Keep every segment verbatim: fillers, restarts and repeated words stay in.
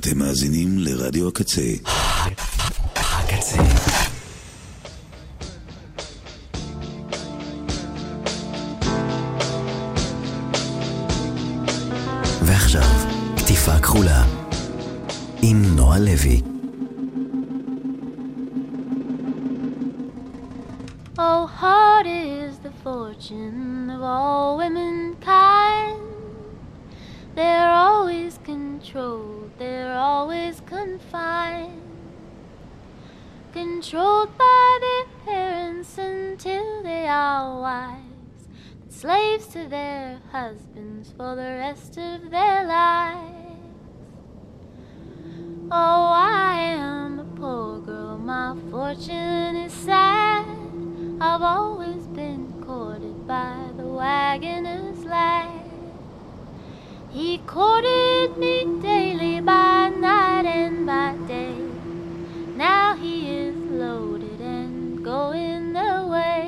אתם מאזינים לרדיו הקצה. הקצה. ועכשיו, כתיפה כחולה עם נועה לוי. Oh, hard is the fortune of all womankind. They're always controlled, they're always confined, controlled by their parents until they are wives, slaves to their husbands for the rest of their lives. Oh, I am a poor girl, my fortune is sad. I've always been courted by the wagoner's lad. He courted me daily by night and by day. Now he is loaded and going away.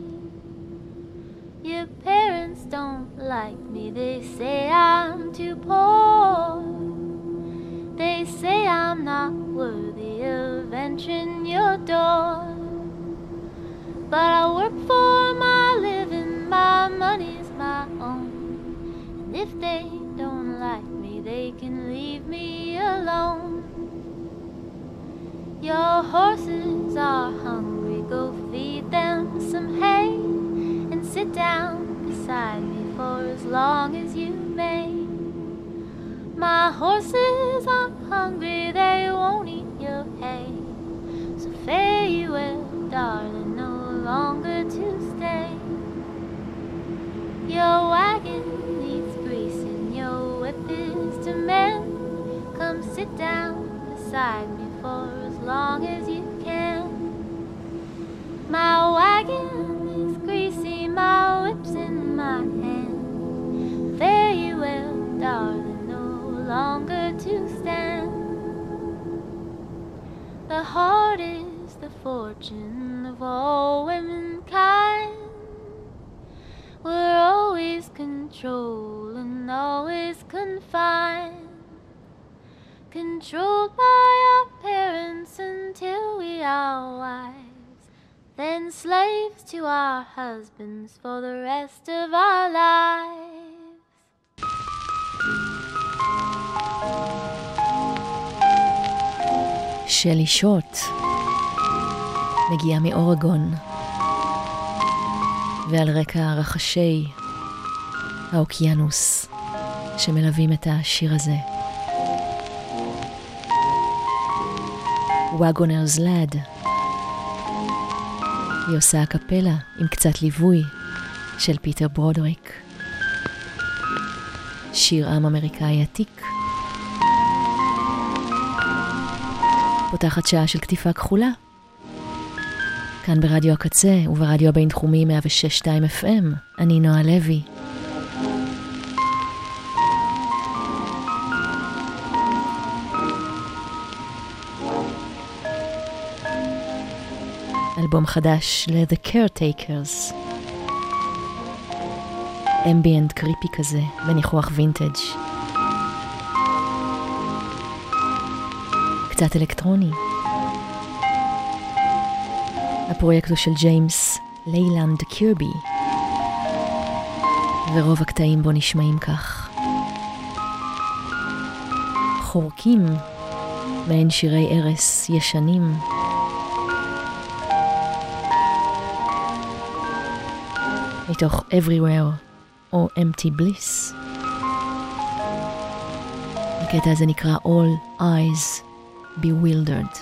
Your parents don't like me, they say I'm too poor. They say I'm not worthy of entering your door. But I work for my living, my money's my own. And if they don't like me, they can leave me alone. Your horses are hungry, go feed them some hay, and sit down beside me for as long as you may. My horses are hungry, they won't eat your hay, so fare you well, darling, no longer to stay. Your wagon needs greasing, your whip is to mend. Come sit down beside me for as long as you can. My wagon is greasy, my whip's in my hand. Fare you well, darling, no longer to stand. The heart is the fortune of all womankind. We're always controlled and always confined, controlled by our parents until we are wives, then slaves to our husbands for the rest of our lives. שלי שוט מגיעה מאורגון, ועל רקע רחשי האוקיינוס שמלווים את השיר הזה. Wagoner's Lad. היא עושה הקפלה עם קצת ליווי של פיטר ברודריק. שיר עם אמריקאי עתיק. פותחת שעה של כתיפה כחולה. כאן ברדיו הקצה וברדיו הבינתחומי מאה ושש נקודה שתיים אף אם. אני נועה לוי. אלבום חדש ל-The Caretakers. אמביאנט קריפי כזה בניחוח וינטג'. קצת אלקטרוני. הפרויקט הוא של ג'יימס ליילנד קירבי, ורוב הקטעים בו נשמעים כך. חורקים מעין שירי ערס ישנים, מתוך Everywhere או Empty Bliss. הקטע הזה נקרא All Eyes Bewildered.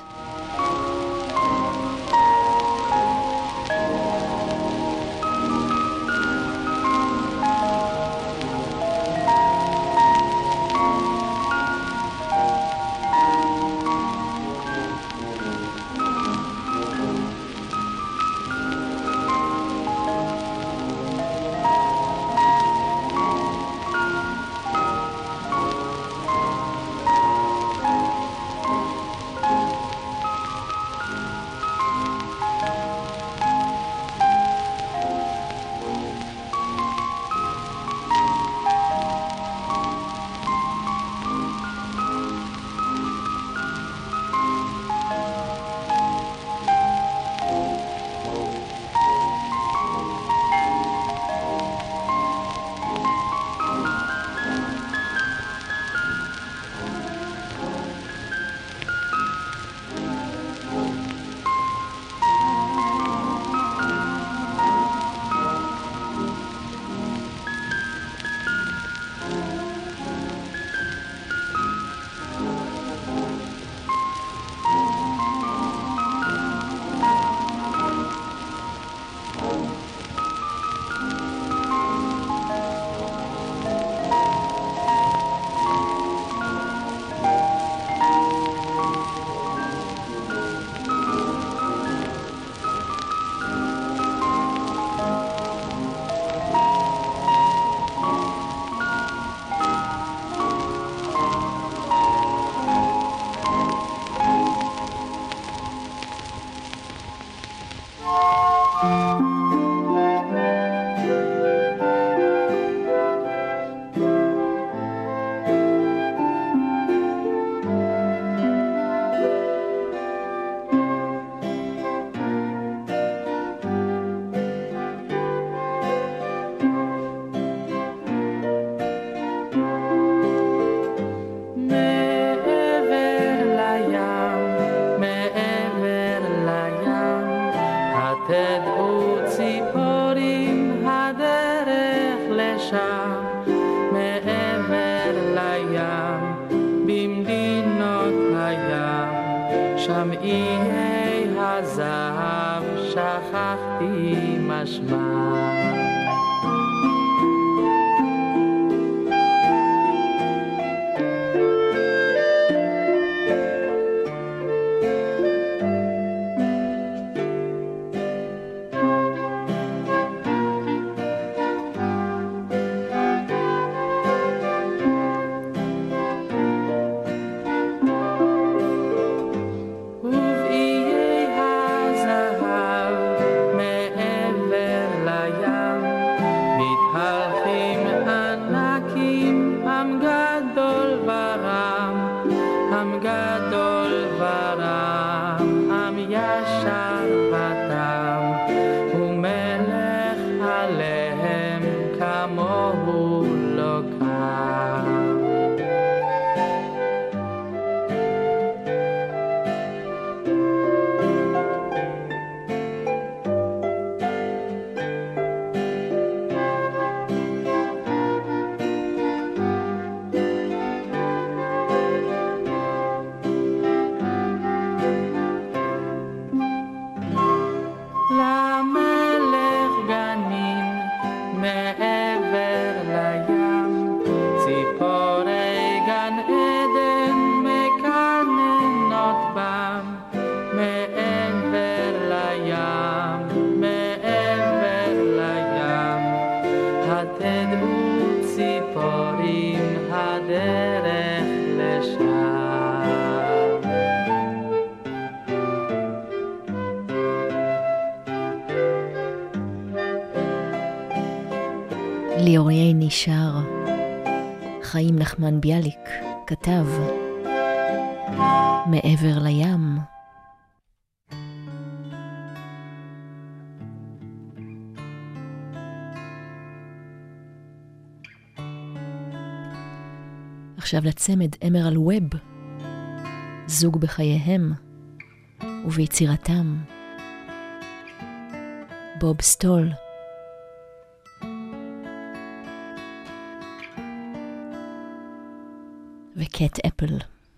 שם איי הזהב שכחתי משמע ליאורי נשאר. חיים נחמן ביאליק כתב מעבר לים. עכשיו לצמד אמרל ווב, זוג בחייהם וביצירתם. בוב סטול וקט אפל.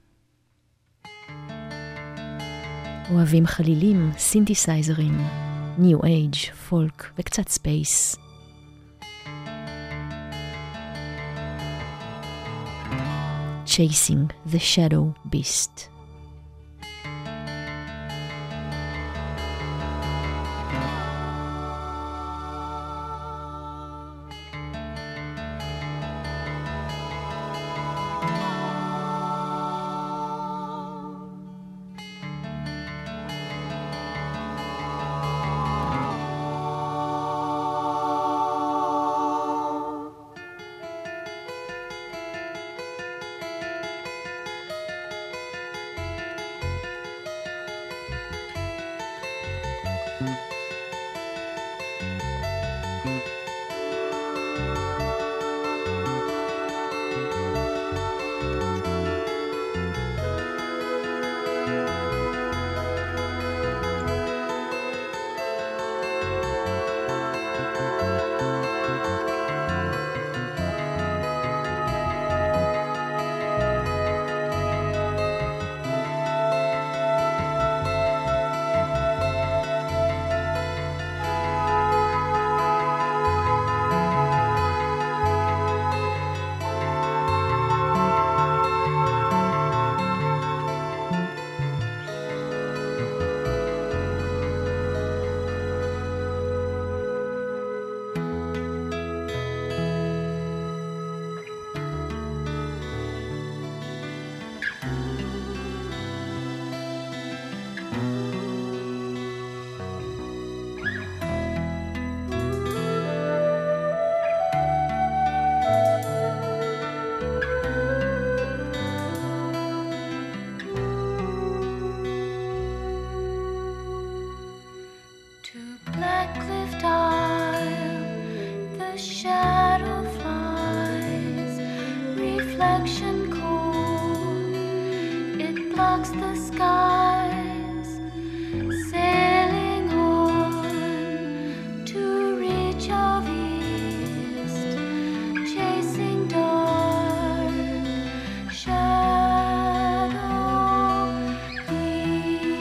אוהבים חלילים, סינתסייזרים, ניו אייג', פולק וקצת ספייס. Chasing the Shadow Beast. Shadow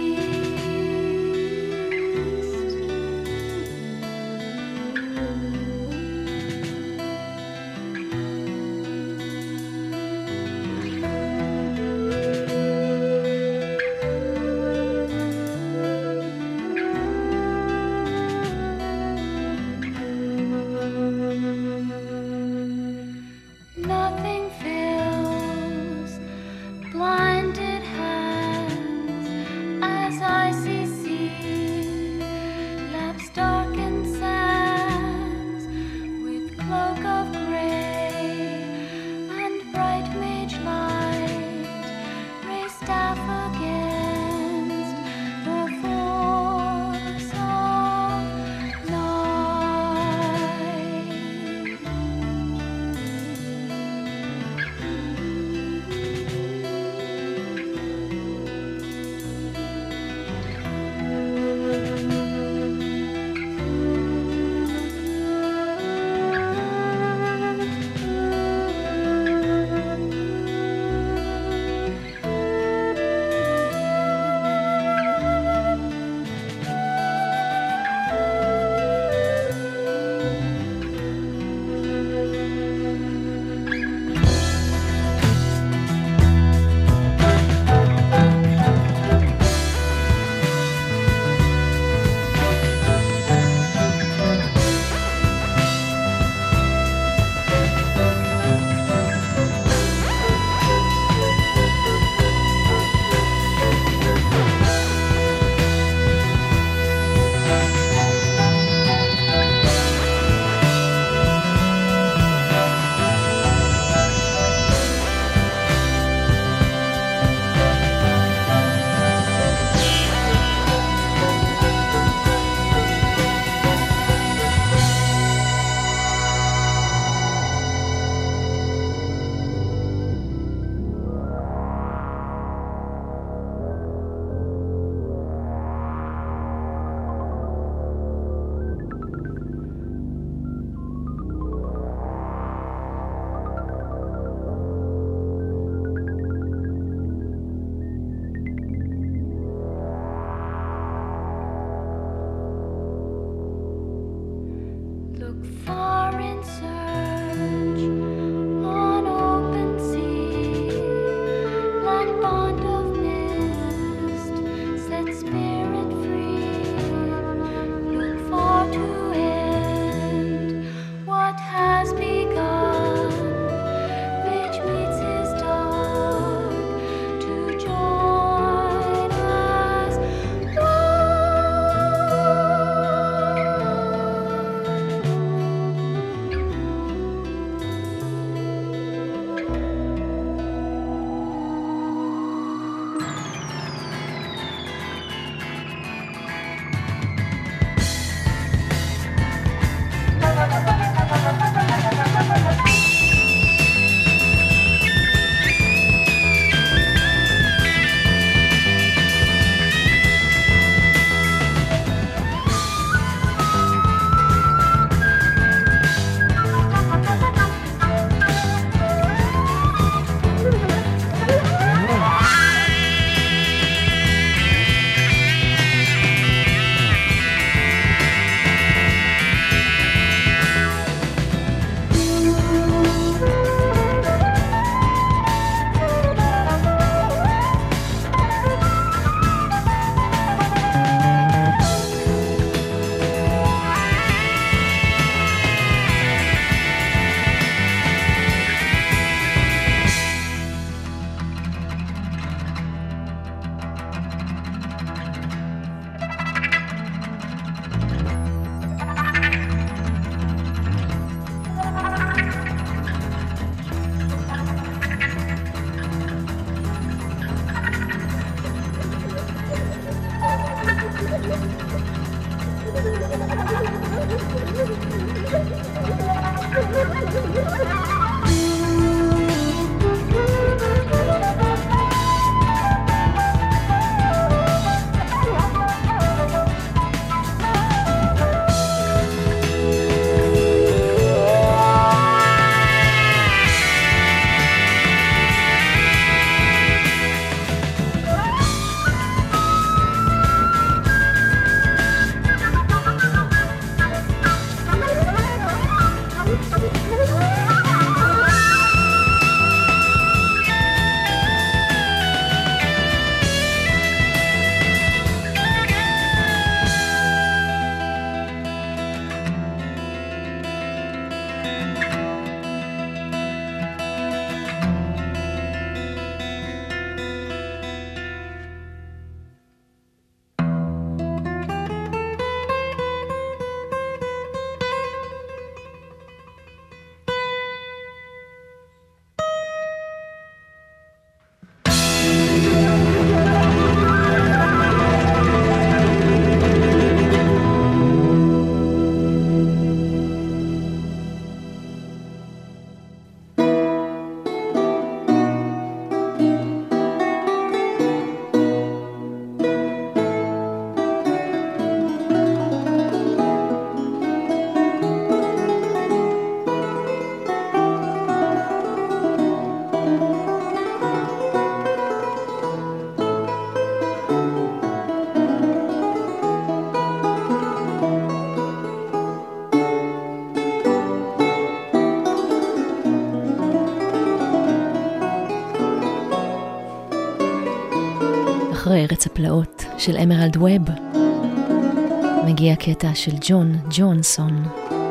אחרי ארץ הפלאות של אמרלד ווב, מגיע קטע של ג'ון ג'ונסון,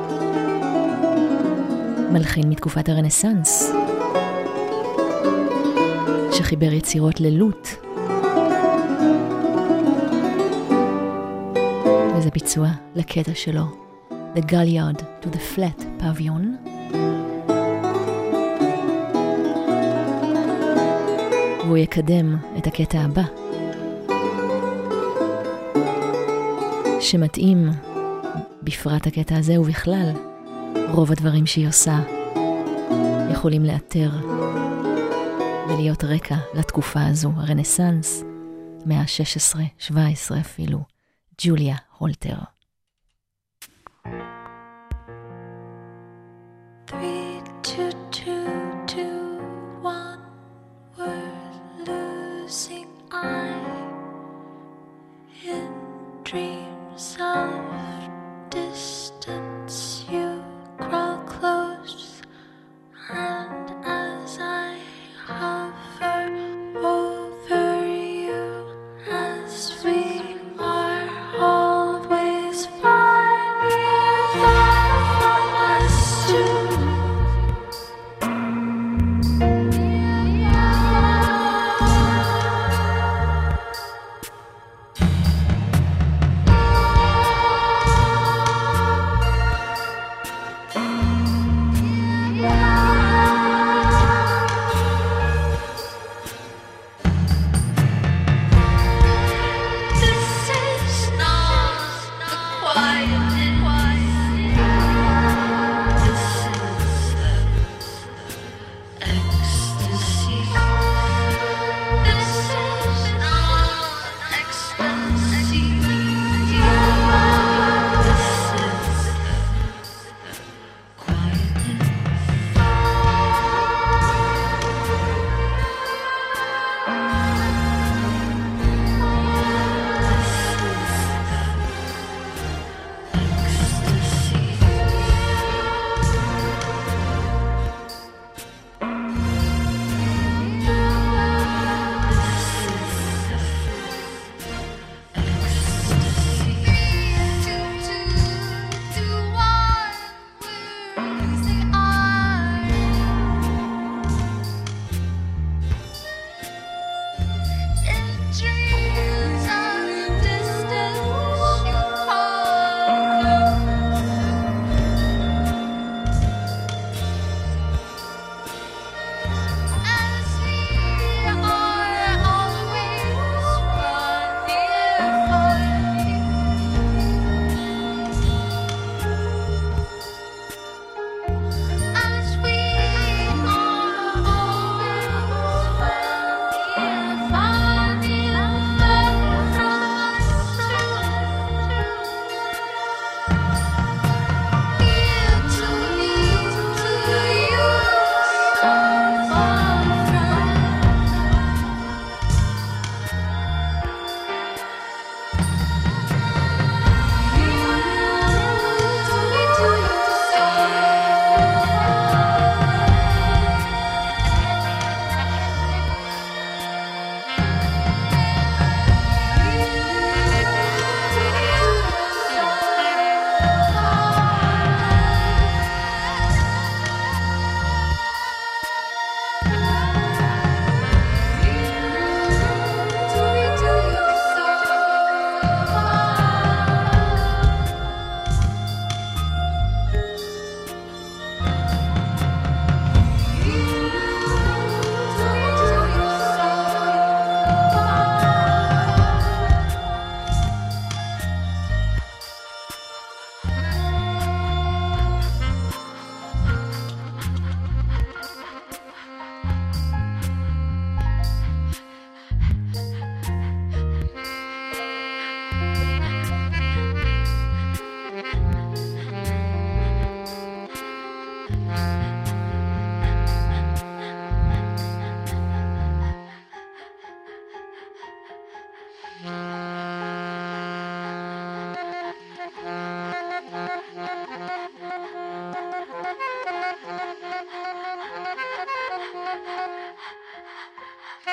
מלחין מתקופת הרנסנס, שחיבר יצירות ללוט, וזה ביצוע לקטע שלו, The Galliard to the Flat Pavilion. והוא יקדם את הקטע הבא, שמתאים בפרט הקטע הזה ובכלל רוב הדברים שהיא עושה יכולים לאתר ולהיות רקע לתקופה הזו, הרנסנס, מאה ה-שש עשרה, שבע עשרה אפילו, ג'וליה הולטר. Three, two, two, two, one, we're losing eye in dreams of distance. You crawl close, and as I hover over you, as we are always far from us two.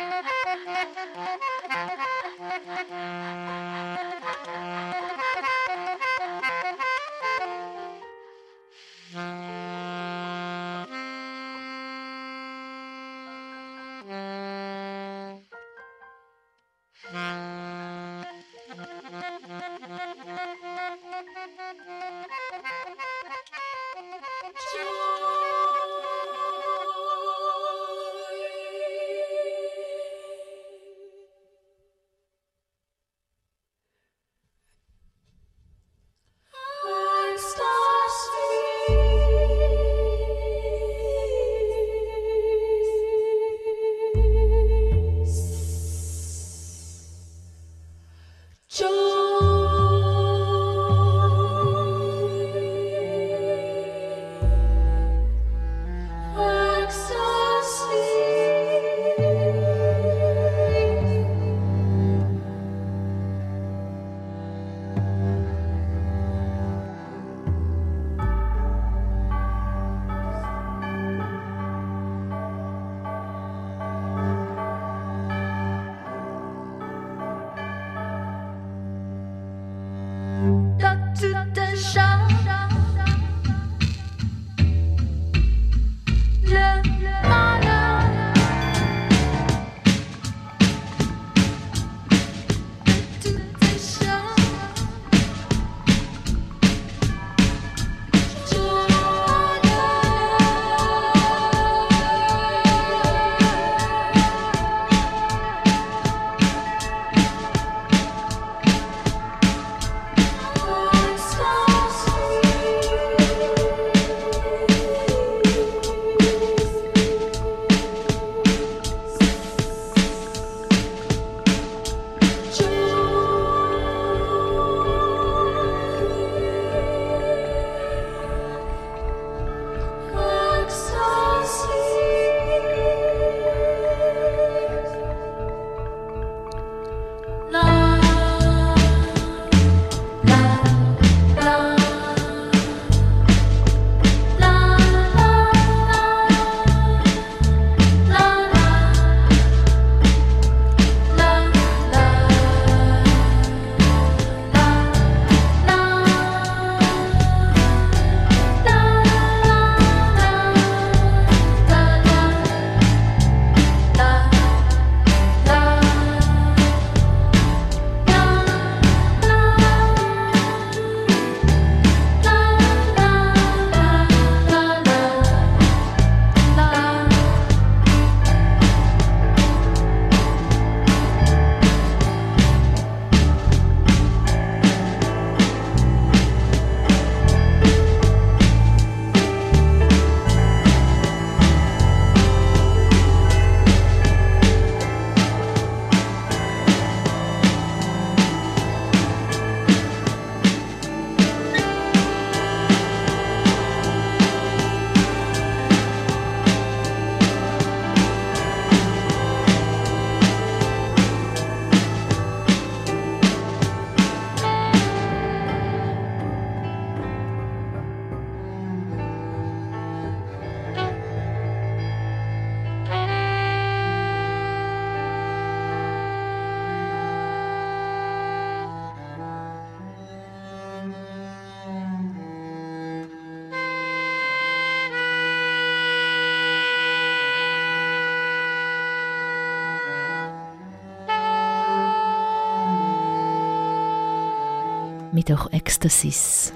מתוך אקסטסיס.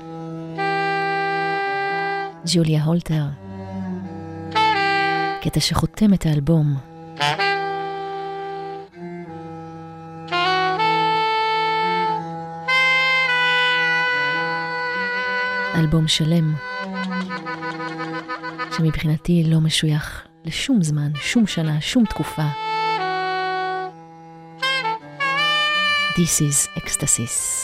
ג'וליה הולטר, קטע שחותם את האלבום. אלבום שלם שמבחינתי לא משוייך לשום זמן, שום שנה, שום תקופה. This is Ecstasis.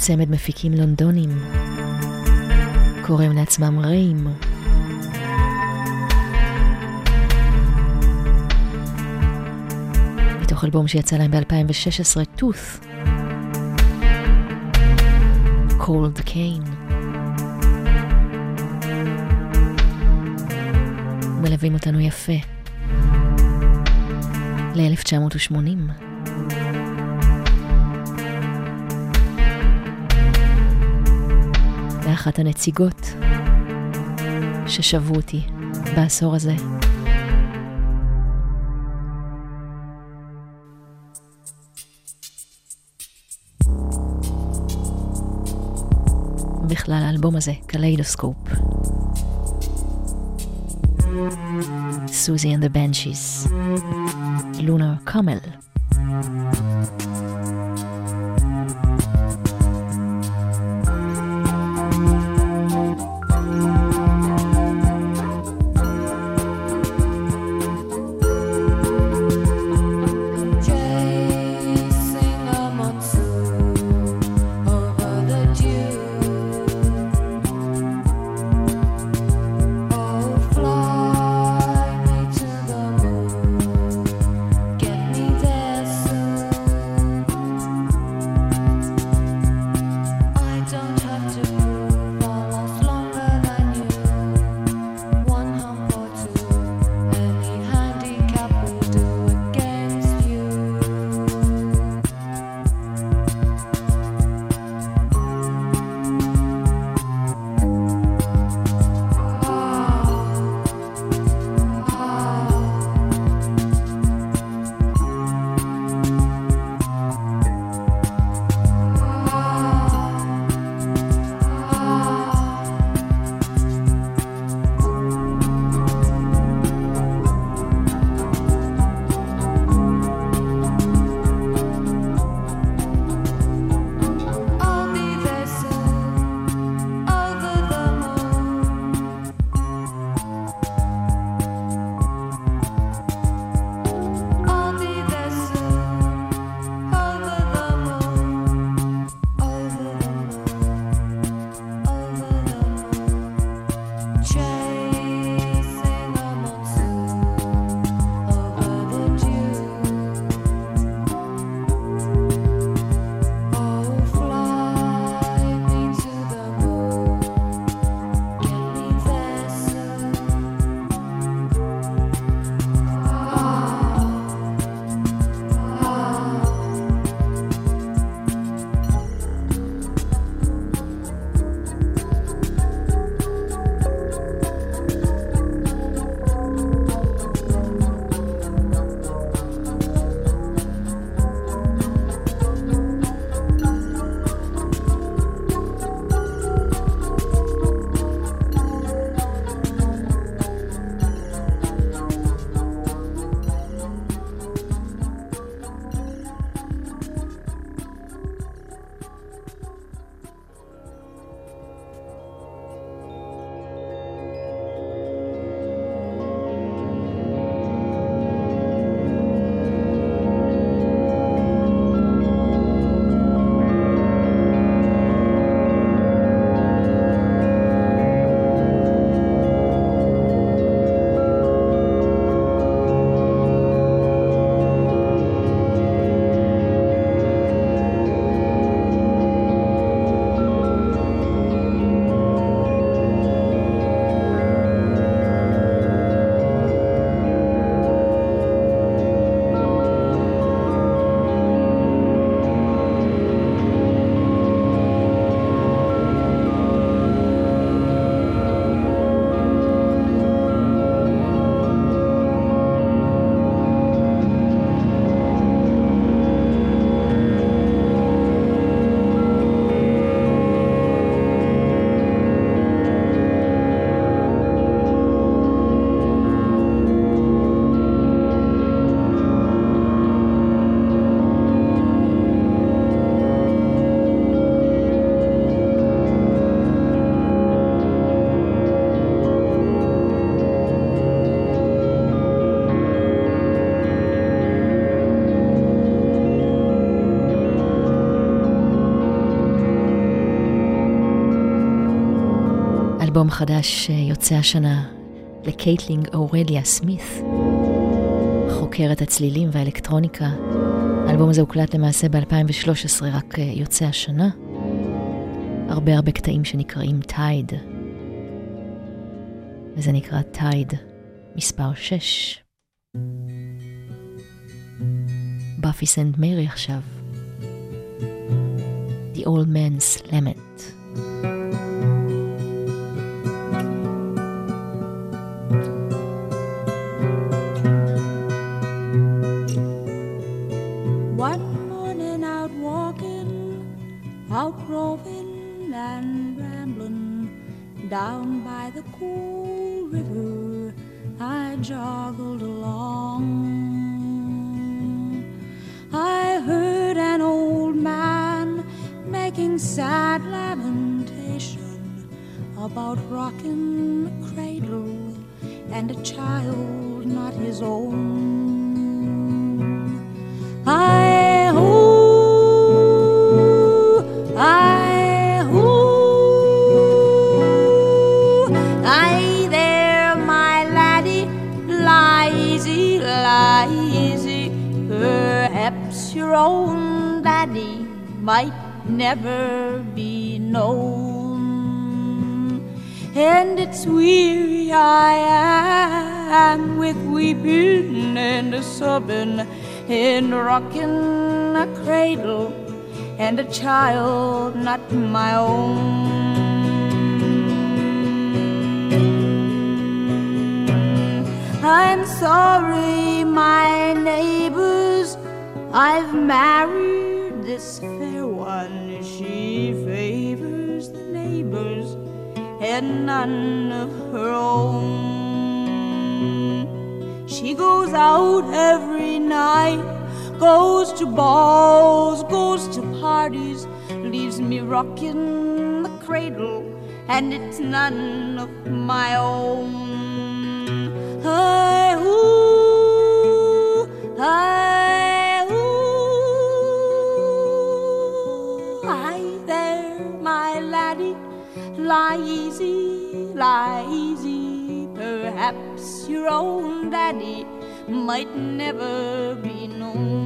צמד מפיקים לונדונים, קוראים לעצמם ריים. מתוך אלבום שיצא להם ב-אלפיים ושש עשרה, Tooth, Cold Cane. מלווים אותנו יפה ל-אלף תשע מאות ושמונים. ואחת הנציגות ששבו אותי בעשור הזה. בכלל האלבום הזה, קליידוסקופ. Susie and the Banshees, Lunar Camel. Get me there soon. אלבום חדש יוצא השנה לקייטלינג אורליה סמית, חוקרת הצלילים והאלקטרוניקה. האלבום הזה הוקלט למעשה ב-אלפיים ושלוש עשרה, רק יוצא השנה. הרבה הרבה קטעים שנקראים טייד, וזה נקרא טייד מספר שש. באפי סנט מרי עכשיו, The Old Man's Lament. One morning out walking, out roving and rambling, down by the cool river I joggled along. I heard an old man making sad lamentation about rocking a cradle and a child not his own. I ho, I ho, I there, my laddie, lie easy, lie easy. Perhaps your own daddy might never be known. And it's weary I am with weeping and sobbing and rocking a cradle and a child not my own. I'm sorry, my neighbors, I've married this fair one. She favors the neighbors and none of her own. She goes out every night, goes to balls, goes to parties, leaves me rocking the cradle, and it's none of my own. Hi hoo, hi hoo, hi there, my laddie, lie easy, lie easy. Perhaps your own daddy might never be known.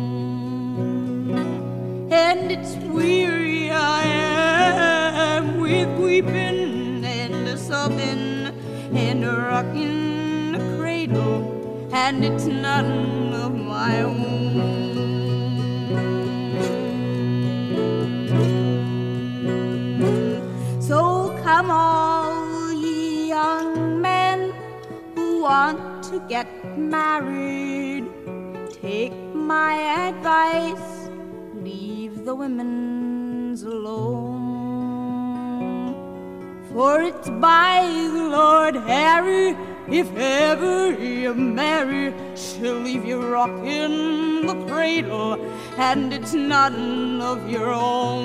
And it's weary I am with weeping and sobbing and rocking a cradle, and it's none of my own. So come all ye young men who want to get married, take my advice, leave the women's alone. For it's by the Lord Harry, if ever you marry, she'll leave you rocking the cradle, and it's none of your own.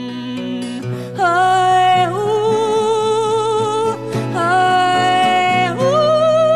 Hi-hoo, hi-hoo.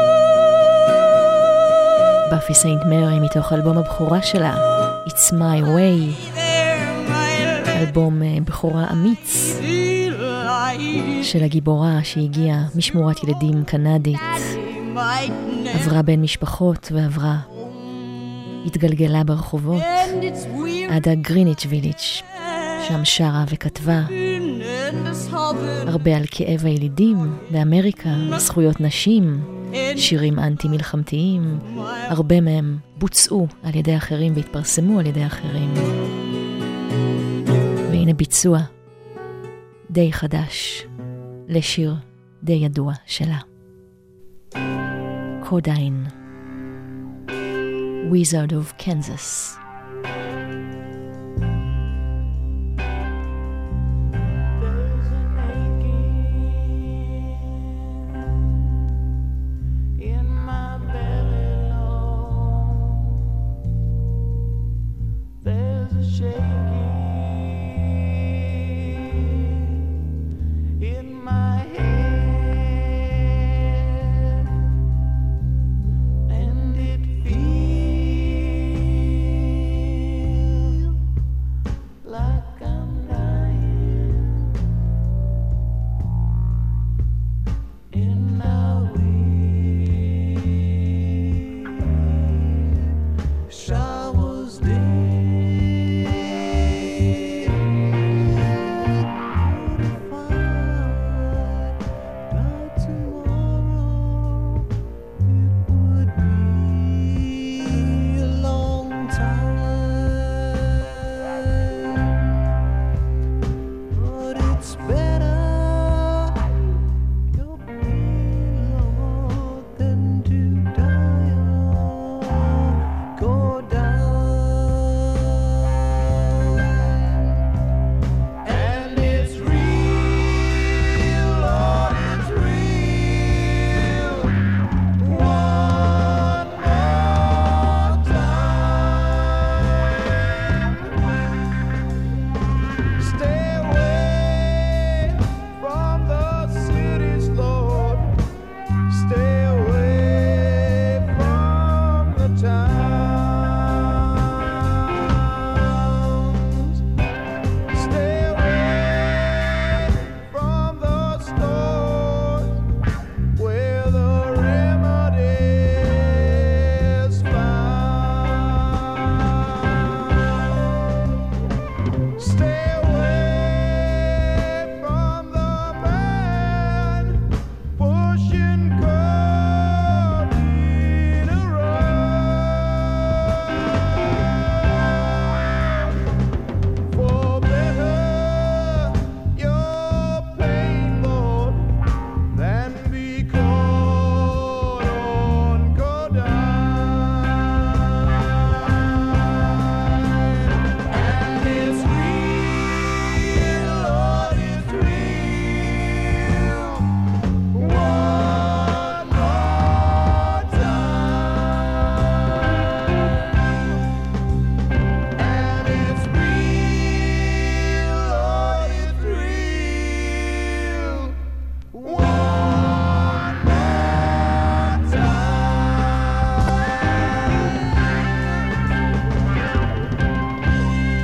באפי סנט מרי מתוך אלבום הבכורה שלה, It's My Way, אלבום בכורה אמיץ של הגיבורה שהגיעה משמורת ילדים קנדית, עברה בין משפחות ועברה, התגלגלה ברחובות עד הגריניץ' ויליג', שם שרה וכתבה הרבה על כאב הילידים באמריקה, זכויות נשים, שירים אנטי מלחמתיים, הרבה מהם בוצעו על ידי אחרים והתפרסמו על ידי אחרים. והנה ביצוע די חדש לשיר די ידוע שלה, קודיין, Wizard of Kansas. Head, and it feels.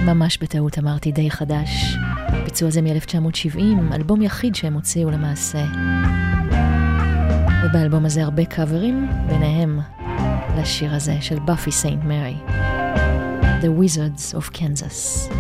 ממש בטעות אמרתי די חדש. ביצוע זה מ-אלף תשע מאות שבעים, אלבום יחיד שהם הוציאו למעשה. ובאלבום הזה הרבה קאברים, ביניהם לשיר הזה של באפי סיינט מרי, The Wizards of Kansas.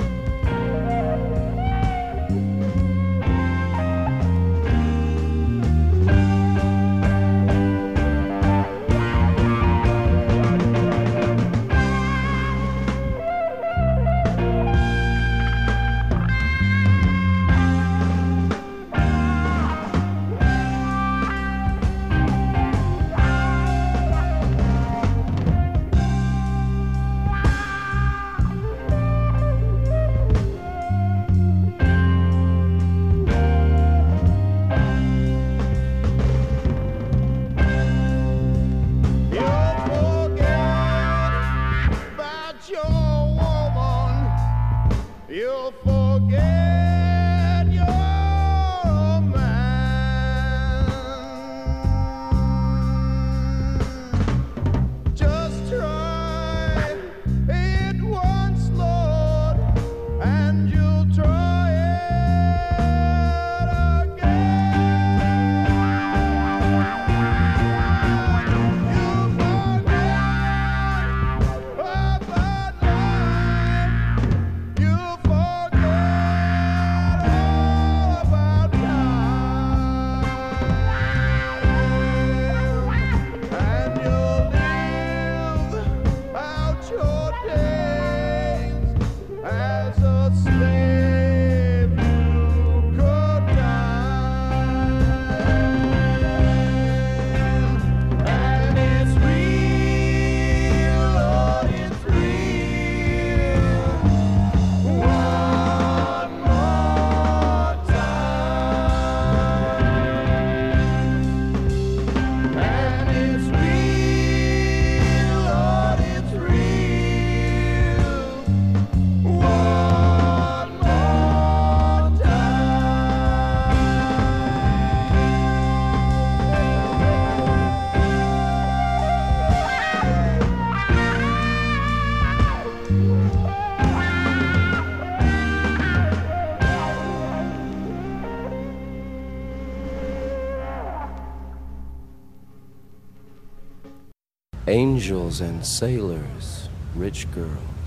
Angels and sailors, rich girls,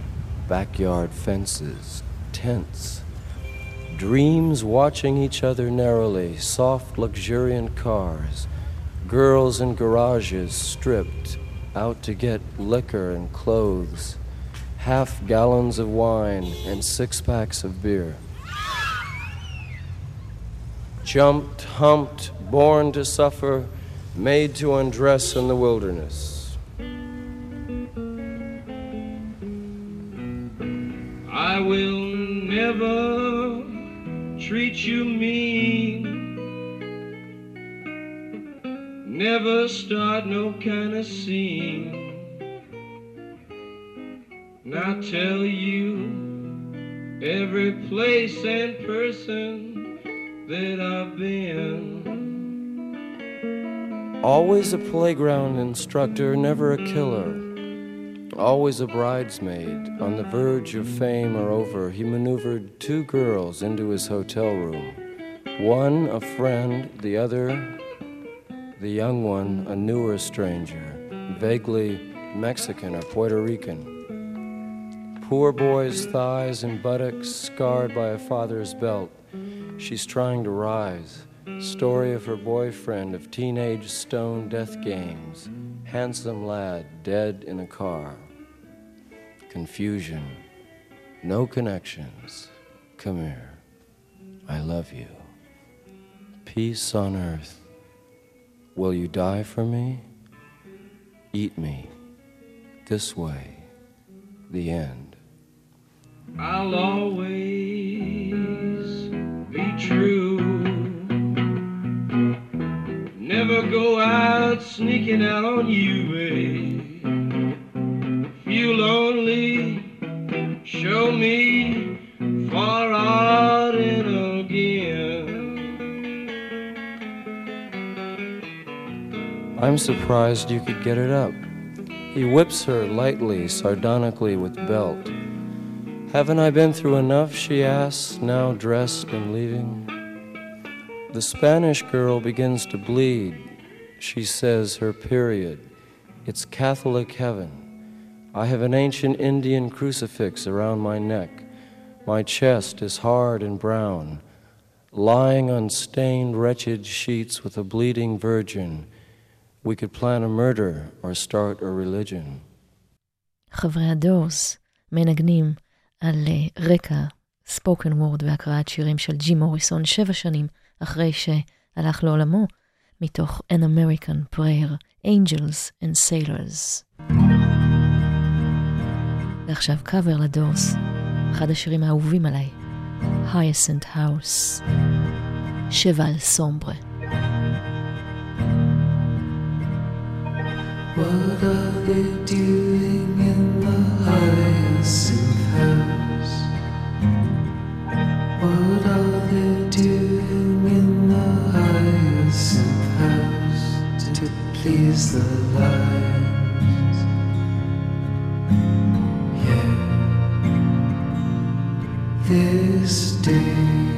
backyard fences, tents, dreams watching each other narrowly, soft luxuriant cars, girls in garages stripped, out to get liquor and clothes, half gallons of wine and six packs of beer. Jumped, humped, born to suffer, made to undress in the wilderness. I will never treat you mean, never start no kind of scene, and I'll tell you every place and person that I've been. Always a playground instructor, never a killer. Always a bridesmaid, on the verge of fame or over, he maneuvered two girls into his hotel room. One a friend, the other, the young one, a newer stranger, vaguely Mexican or Puerto Rican. Poor boy's thighs and buttocks scarred by a father's belt. She's trying to rise. Story of her boyfriend, of teenage stone death games. Handsome lad, dead in a car. Confusion. No connections. Come here. I love you. Peace on earth. Will you die for me? Eat me. This way. The end. I'll always be true. Never go out sneaking out on you, babe. If you're lonely, show me far out and again. I'm surprised you could get it up. He whips her lightly, sardonically with belt. Haven't I been through enough, she asks, now dressed and leaving. The Spanish girl begins to bleed. She says her period. It's Catholic heaven. I have an ancient Indian crucifix around my neck. My chest is hard and brown. Lying on stained, wretched sheets with a bleeding virgin. We could plan a murder or start a religion. חברי הדורס מנגנים על רקע ספוקן וורד והקראת שירים של ג'ים מוריסון שבע שנים אחרי שהלך לעולמו מתוך An American Prayer, Angels and Sailors. ועכשיו קאבר לדורס, אחד השירים האהובים עליי, Hyacinth House, Cheval Sombre. What are they doing in the Hyacinth House? What are they doing in the Hyacinth House to please the lions? Yeah, this day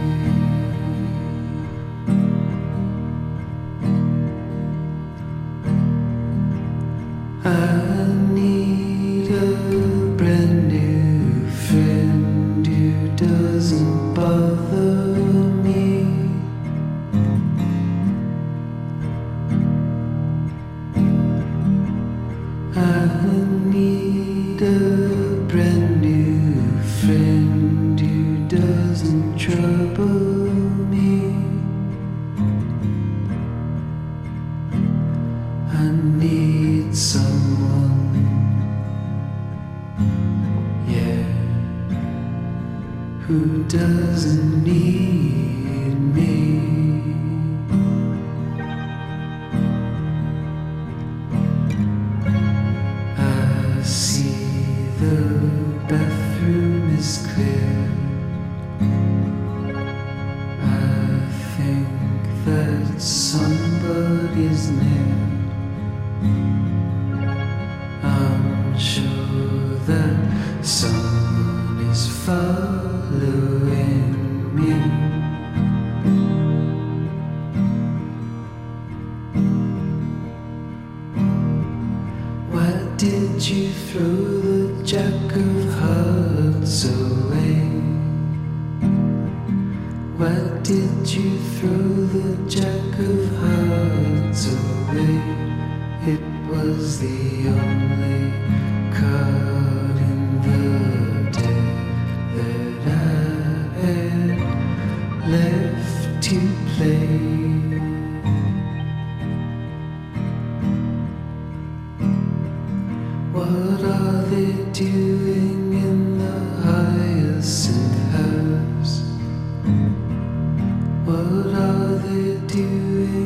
I need a brand new friend who doesn't bother me. I need a brand new friend who doesn't trouble me. I need someone, yeah, who doesn't need me. I see the bathroom is clear. I think that somebody's near. I'm sure that someone is following me. Why did you throw the jack of hearts away? Why did you throw the jack of hearts away? It was the only card in the deck that I had left to play. What are they doing in the Hyacinth House? What are they doing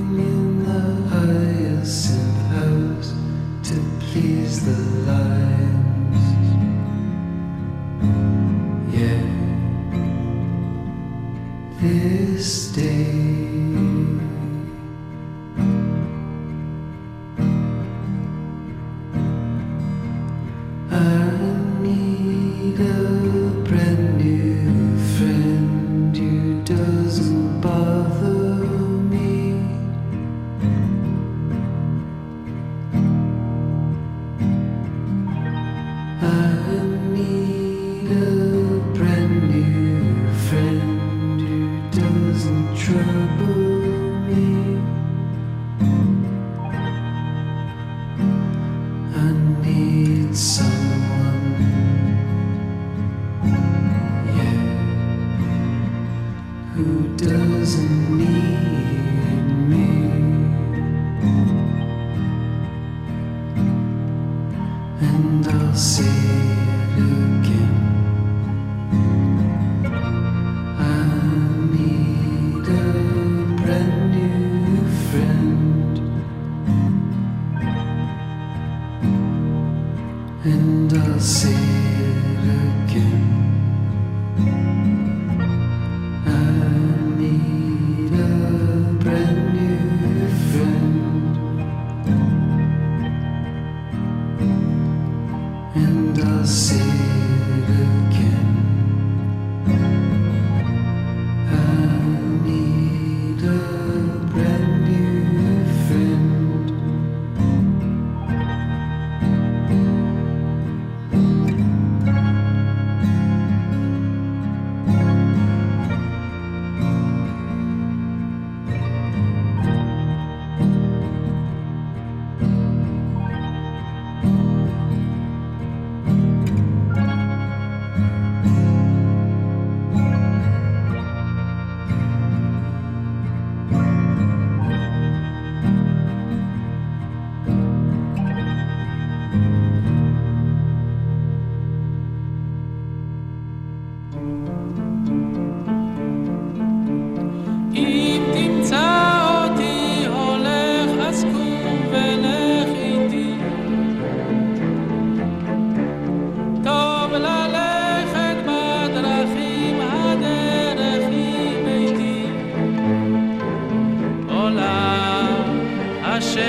השמש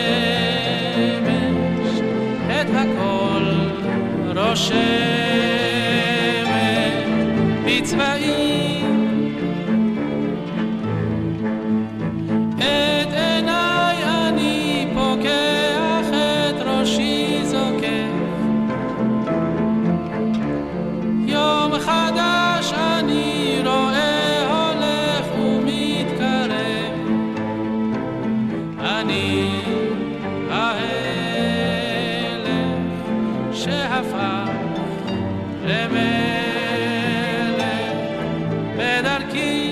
את הכל רושמת בצבעים את עיניי אני פוקח את ראשי זוקף יום חדש אני רואה הולך ומתקרב אני ההלך שהפך למלך בדרכי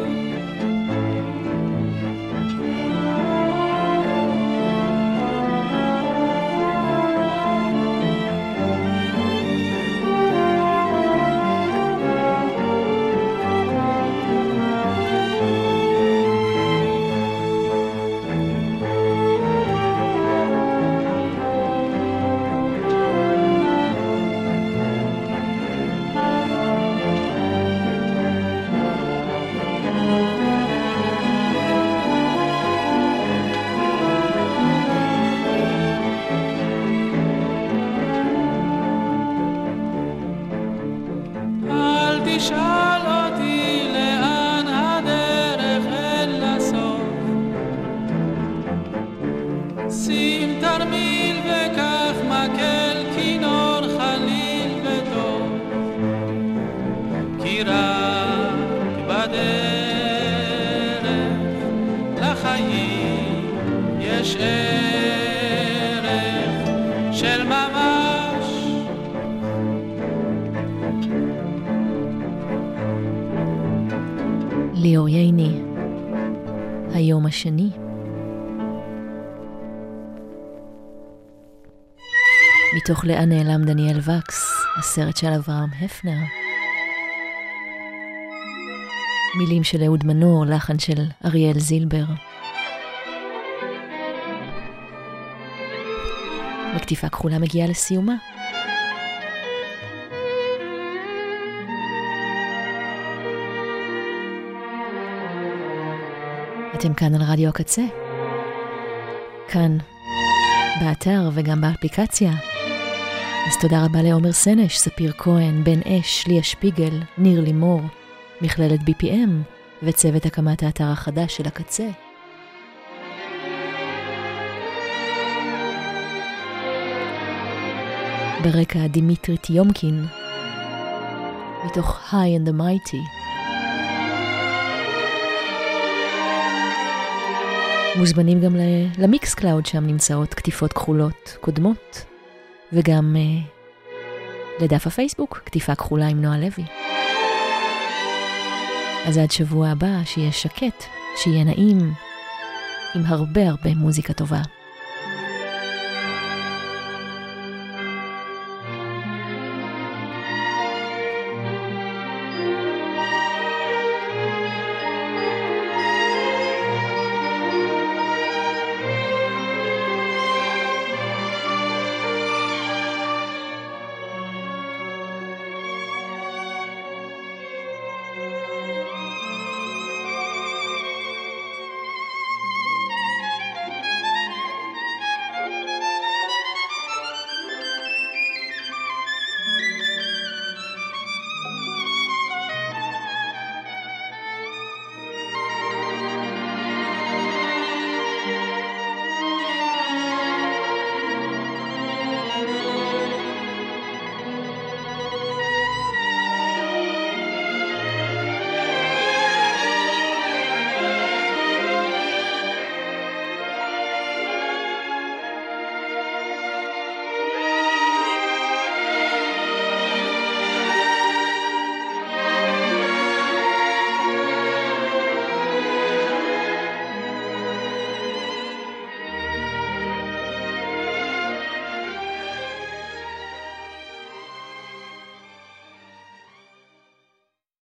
תשאל אותי לאן הדרך אל הסוף שים תרמיל וכך מקל כינור חליל וטוב כי רק בדרך לחיים יש ערך של ממש ליאור ייני, היום השני. מתוך לאן נעלם דניאל וקס, הסרט של אברהם הפנר. מילים של אהוד מנור, לחן של אריאל זילבר. וכתיפה כחולה מגיעה לסיומה. אתם כאן על רדיו הקצה, כאן באתר וגם באפליקציה. אז תודה רבה לעומר סנש, ספיר כהן, בן אש, ליה שפיגל, ניר לימור, מכללת בי פי אם וצוות הקמת האתר החדש של הקצה. ברקע דימיטרי טיומקין מתוך High and the Mighty. מוזמנים גם למיקס קלאוד, שם נמצאות כתיפות כחולות קודמות, וגם uh, לדף הפייסבוק, כתיפה כחולה עם נועה לוי. אז עד שבוע הבא, שיהיה שקט, שיהיה נעים, עם הרבה הרבה מוזיקה טובה.